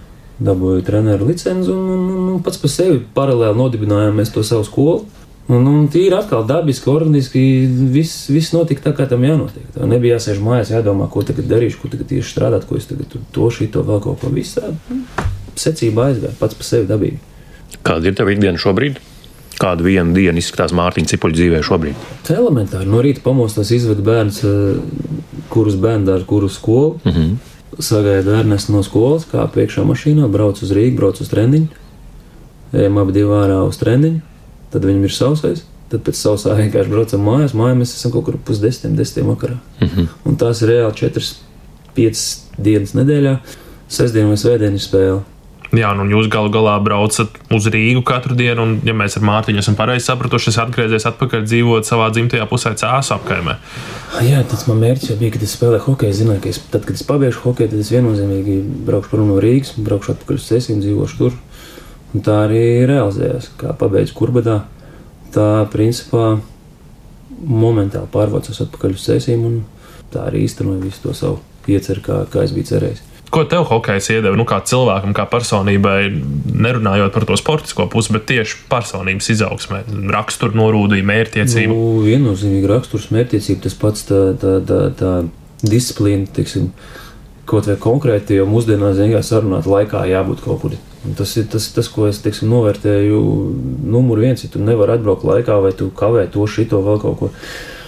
Dabūju treneru licenci un, un, un pats par sevi paralēli nodibinājām mēs to savu skolu. Un, un tīri atkal dabiski, organiski viss, viss notika tā, kā tam jānotiek. Tā nebija jāsēž mājās, jādomā, ko tagad darīšu, ko tagad tieši strādāt, ko es tagad to, šito, vēl kaut ko. Viss tā secībā aizgāja, pats par sevi dabīgi. Kāda ir tev ikdiena šobrīd? Kādu vienu dienu izskatās Mārtiņa Cipuļa dzīvē šobrīd? Tā elementāri. No rīta pamostos, izvedu bērns, kurus bērndārs, kurus skolu. Mhm. Sagaidu Ernestu no skolas, kā priekšā mašīnā, brauc uz Rīgu, brauc uz trendiņu. Ejam abi divi ārā uz trendiņu, tad viņam ir sausais, tad pēc sausā vienkārši braucam mājās. Mājā mēs esam kaut kur pus desmitiem, desmitiem vakarā. Mm-hmm. Un tās ir reāli četras, piecas dienas nedēļā. Sestdien vai svētdien ir spēle. Jā, nu jūs galu galā braucat uz Rīgu katru dienu, un, ja mēs ar Mārtiņu esam pareizi sapratuši, es atgriezies atpakaļ dzīvot savā dzimtajā pusē Cēsu apkaimē. Jā, tas man mērķis jau bija, kad es spēlēju hokeju. Es zināju, ka es, tad, kad es pabeigšu hokeju, tad es viennozīmīgi braukšu prom no Rīgas, braukšu atpakaļ uz Cēsīm, dzīvošu tur. Un tā arī realizējās, kā pabeidzu Kurbadā. Tā, principā, momentāli pārvācos atpakaļ uz Cēsīm, un tā arī īstenoju visu to savu ieceru, kā, kā es biju cerējis. Ko tev hokejs iedeva, nu, kā cilvēkam, kā personībai, nerunājot par to sportisko pusi, bet tieši personības izaugsmē, raksturu norūdīja, mērķtiecību? Nu, viennozīmīgi raksturs, mērķtiecība, tas pats tā, tā, tā, tā disciplīna, teiksim, kaut vai konkrēti, jo mūsdienās vienkārši sarunāt laikā jābūt kaut kur. Tas ir tas, tas ko es, teiksim, novērtēju numur viens, ja tu nevar atbraukt laikā, vai tu kavē to, šito, vēl kaut ko.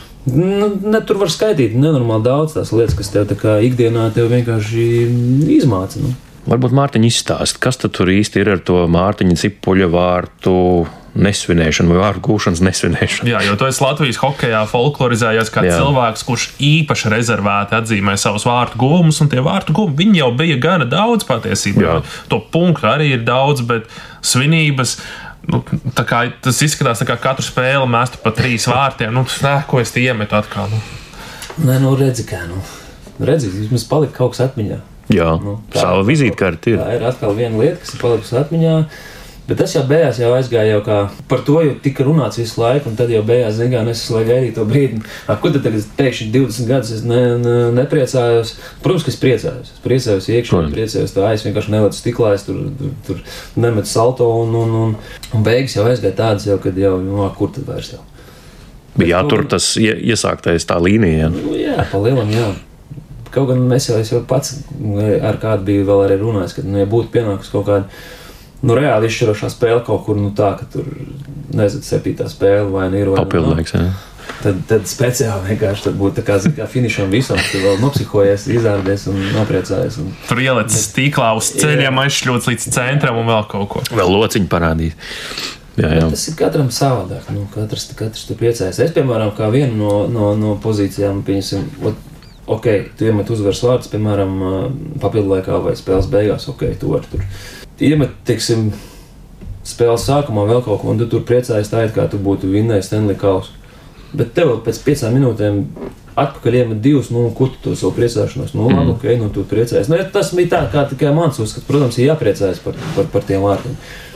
Nu, ne, tur var skaitīt nenormāli daudz tās lietas, kas tev tā kā ikdienā tev vienkārši izmāca. Nu. Varbūt Mārtiņa izstāst, kas tad tur īsti ir ar to Mārtiņa Cipuļa vārtu nesvinēšanu vai vārtu gūšanas nesvinēšanu? Jā, jo tu esi Latvijas hokejā folklorizējies kā Jā. cilvēks, kurš īpaši rezervēti atzīmē savus vārtu guvumus, un tie vārtu guvumi, viņi jau bija gana daudz patiesībā. Jā. To punktu arī ir daudz, bet svinības... Nu, tā kā tas izskatās, tā kā katru spēli mestu pa trīs vārtiem. Nu, nē, ko es te iemetu atkal? Nu. Nē, nu redzi, kā, nu. Redzi, vismaz palika kaut kas atmiņā. Jā, nu, sava vizītkārta ir. Tā ir atkal viena lieta, kas ir palikusi atmiņā. Bet tas jau beigās jau aizgāja jau kā par to, jo tika runāts visu laiku, un tad jau beigās, zin kā, es lai gaidīju to brīdi. Ar ko tad tagad pēkšņi divdesmit gadus es ne, ne, nepriecājos? Protams, ka es priecājos. Es priecājos iekšā, priecājos tā, es vienkārši nelecu stiklā, es tur, tur, tur nemetu salto, un, un, un, un beigas jau aizgāja tādas jau, kad jau, nu, kur tad vairs jau. Bija jātur tas iesāktais tā līnija. Ja? Nu, jā, pa lielam, jā. Kaut gan mēs jau, es jau pats ar kādu biju vēl arī runājis, ka, nu, ja būtu pienākus kaut kāda, nu, reāli izšķirošā spēle kaut kur, nu, tā, ka tur, nezinu, septītā spēle vai nu ir, vai papildlaiks, jā. Tad, tad speciāli vienkārši tad būtu tā kā, kā finišam visam, tu vēl nopsihojies, izārdies un nopriecājies. Un... Tur ielicis tīklā uz ceļiem, aizšļots līdz centram un vēl kaut ko. Vēl lociņu parādīt. Jā, jā. Tas ir katram savādāk, nu, katrs, katrs tu priecājas. Es, piemēram, kā vienu no, no, no pozīcijām, pieņasim, ok, tu iemet uzvaras vārdus, piemēram, papildu laikā vai spēles beigās, ok, tu vari tur iemet, teiksim, spēles sākumā vēl kaut ko, un tu tur priecājies tā, it kā tu būtu vinnējis Stanley kausu. Bet tev pēc piecām minūtēm atpakaļ iemet divus, nu, kur tu to savu priecāšanos, nu, labi, ok, nu, tu priecājies. Nu, tas bija tā, kā tikai mans uzskats, protams, ir jāpriecājas par, par, par tiem vārdiem.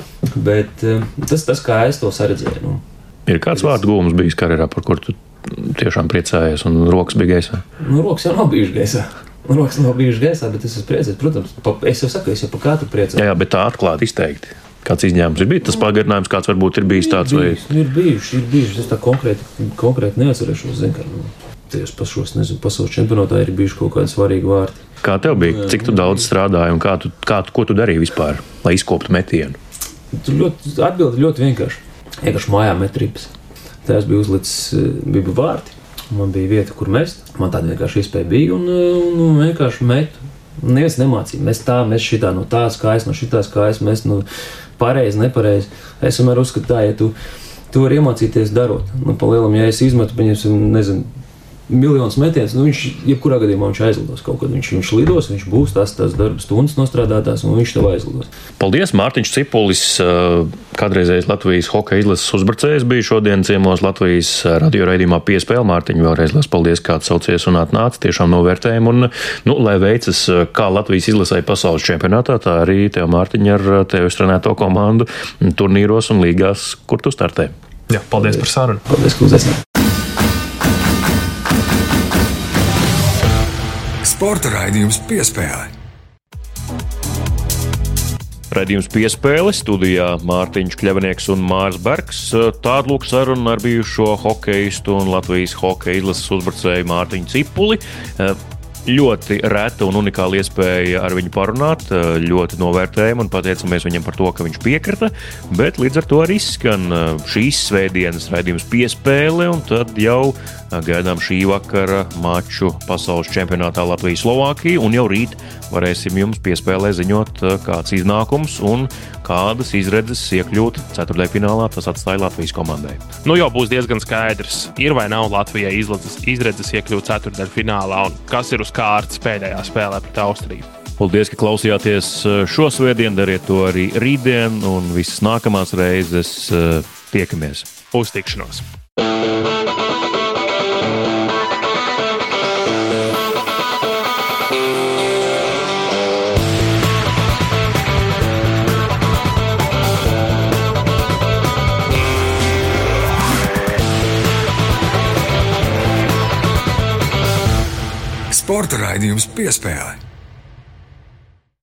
Bet tas, tas, kā es to saredzēju, nu. Ir kāds vārdu gūms bijis karjerā, par kur tu tiešām priecājies, un rokas bija gaisā? Nu, rokas jau nav bijuši gaisā. Rokas nav bijuši gaisā, bet es esmu priecājies. Protams, pa, es jau saku, es jau pa katru priecāju. Jā, jā, bet tā atklāti izteikti. Kāds izņēmums ir bijis? Tas pagarinājums kāds varbūt ir bijis tāds? Ir bijuši, vai... ir bijuši, ir bijuši. Es tā konkrēti, konkrēti neatcerēšos, zinu, ka nu, tajos pašos, nezinu, pasaules čempionātā ir bijuši kaut kādi svarīgi vārdi. Kā tev bija? Cik tu daudz strādāji un kā tu, kā tu, ko tu darīji vispār, lai izkoptu metienu? Tu ļoti, atbildi ļoti vienkārši. Vienkārši mājā met ripas. Tās bija uzlicis, bija vārti, man bija vieta, kur mest. Man tāda vienkārši iespēja bija un, un, un vienkārši metu. Neviens nemācīja. Mēs tā, mēs šitā no tās kājas, no šitās kājas, mēs nu pareizi, nepareizi. Es vienmēr uzskatu tā, ja tu, tu vari iemācīties darot. Nu, pa lielam, ja es izmetu, paņemsim, nezinu, miljonus metienus, nu viņš, jebkurā gadījumā viņš aizlidos kaut kad. Viņš, viņš lidos, viņš būs tās, tās darba stundas nostrādātās, un viņš tev aizlidos. Paldies, Mārtiņš Cipulis, kādreizējais Latvijas hokeja izlases uzbrucējs, bija šodien ciemos Latvijas radio raidījumā Piespēle. Mārtiņ, vēlreiz liels paldies, kā saucies un atnāc, tiešām novērtējam, un, nu, lai veicas kā Latvijas izlasē pasaules čempionātā, tā arī tev, Mārtiņ, ar tevi trenēto komandu turnīros un līgās, kur tu startē. Jā, paldies par sarunu. Paldies, ka uzaicinājāt. Sporta raidījums Piespēle. Raidījums Piespēle, studijā Mārtiņš Kļavinieks un Mārs Bergs. Tāda lūk saruna ar bijušo hokeistu un Latvijas hokeja izlases uzbrucēju Mārtiņu Cipuli. Ļoti reta un unikāla iespēja ar viņu parunāt, ļoti novērtējam un pateicamies viņam par to, ka viņš piekrita, bet līdz ar to arī izskan šīs svētdienas raidījums Piespēle, un tad jau gaidām šī vakara maču pasaules čempionātā Latvija-Slovākija, un jau rīt varēsim jums Piespēlē ziņot, kāds iznākums un kādas izredzes iekļūt ceturtdaļfinālā, tas atstāja Latvijas komandai. Nu jau būs diezgan skaidrs, ir vai nav Latvijai izredzes, izredzes iekļūt ceturtdaļfinālā, un kas ir uz kārtas pēdējā spēlē pret Austriju. Paldies, ka klausījāties šo svētdienu, dariet to arī rītdien, un visas nākamās reizes tiekamies. Uz tikšanos! Sporta raidījums Piespēle.